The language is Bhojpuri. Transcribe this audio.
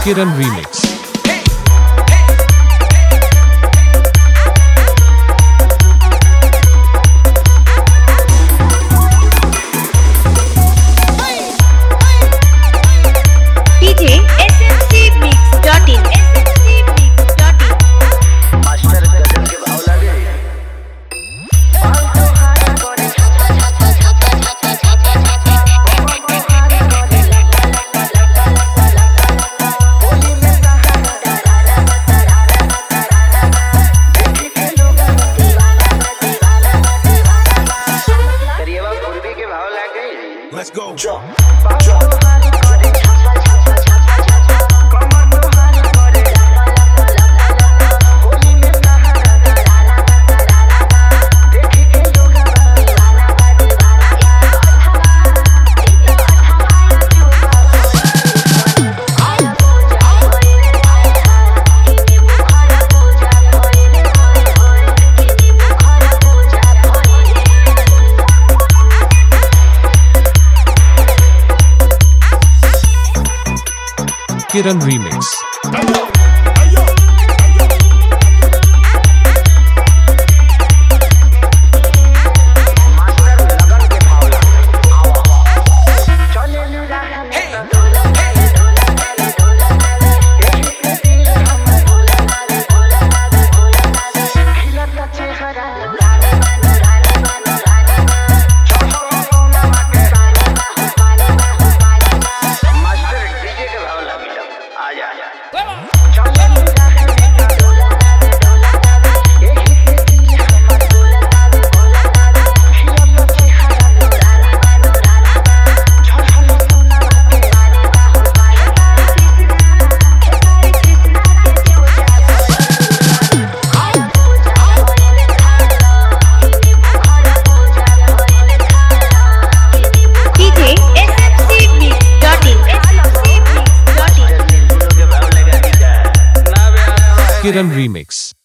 Kiran Remix. DJ smcmix.in master गजल के भाव लागे करिएवा पूर्वी के भाव लागे। Let's go. Kiran Remix. Master लगन के भाव लागे चले मास्टर डीजे के भाव लागे आ जा DJ smcmix.in के भाव लगा दी जा ना बे Kiran Remix.